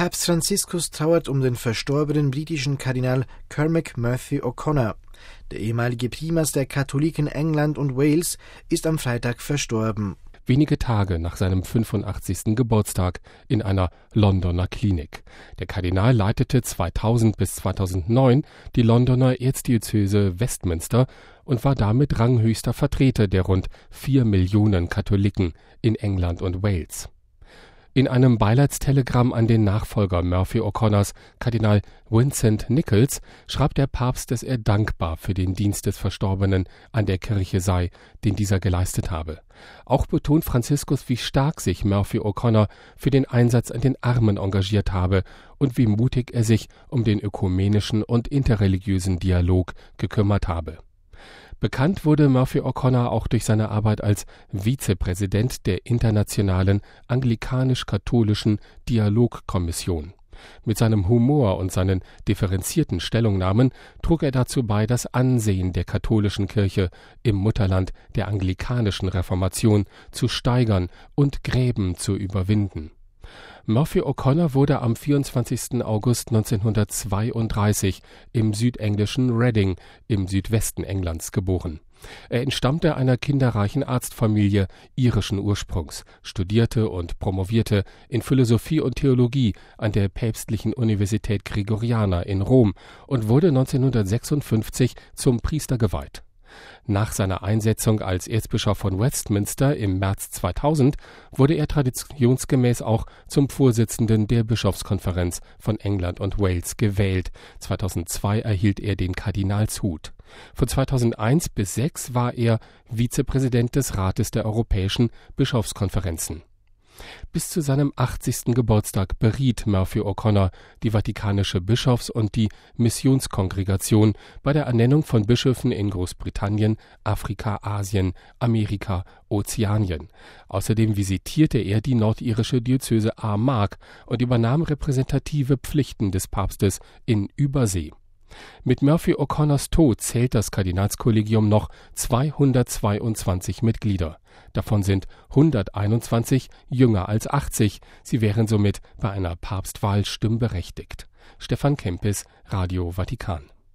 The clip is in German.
Papst Franziskus trauert um den verstorbenen britischen Kardinal Cormac Murphy O'Connor. Der ehemalige Primas der Katholiken England und Wales ist am Freitag verstorben. Wenige Tage nach seinem 85. Geburtstag in einer Londoner Klinik. Der Kardinal leitete 2000 bis 2009 die Londoner Erzdiözese Westminster und war damit ranghöchster Vertreter der rund 4 Millionen Katholiken in England und Wales. In einem Beileidstelegramm an den Nachfolger Murphy O'Connors, Kardinal Vincent Nichols, schreibt der Papst, dass er dankbar für den Dienst des Verstorbenen an der Kirche sei, den dieser geleistet habe. Auch betont Franziskus, wie stark sich Murphy O'Connor für den Einsatz an den Armen engagiert habe und wie mutig er sich um den ökumenischen und interreligiösen Dialog gekümmert habe. Bekannt wurde Murphy O'Connor auch durch seine Arbeit als Vizepräsident der Internationalen Anglikanisch-Katholischen Dialogkommission. Mit seinem Humor und seinen differenzierten Stellungnahmen trug er dazu bei, das Ansehen der katholischen Kirche im Mutterland der anglikanischen Reformation zu steigern und Gräben zu überwinden. Murphy O'Connor wurde am 24. August 1932 im südenglischen Reading im Südwesten Englands geboren. Er entstammte einer kinderreichen Arztfamilie irischen Ursprungs, studierte und promovierte in Philosophie und Theologie an der Päpstlichen Universität Gregoriana in Rom und wurde 1956 zum Priester geweiht. Nach seiner Einsetzung als Erzbischof von Westminster im März 2000 wurde er traditionsgemäß auch zum Vorsitzenden der Bischofskonferenz von England und Wales gewählt. 2002 erhielt er den Kardinalshut. Von 2001 bis 2006 war er Vizepräsident des Rates der Europäischen Bischofskonferenzen. Bis zu seinem 80. Geburtstag beriet Murphy O'Connor die Vatikanische Bischofs- und die Missionskongregation bei der Ernennung von Bischöfen in Großbritannien, Afrika, Asien, Amerika, Ozeanien. Außerdem visitierte er die nordirische Diözese Armagh und übernahm repräsentative Pflichten des Papstes in Übersee. Mit Murphy O'Connors Tod zählt das Kardinalskollegium noch 222 Mitglieder. Davon sind 121 jünger als 80. Sie wären somit bei einer Papstwahl stimmberechtigt. Stefan Kempis, Radio Vatikan.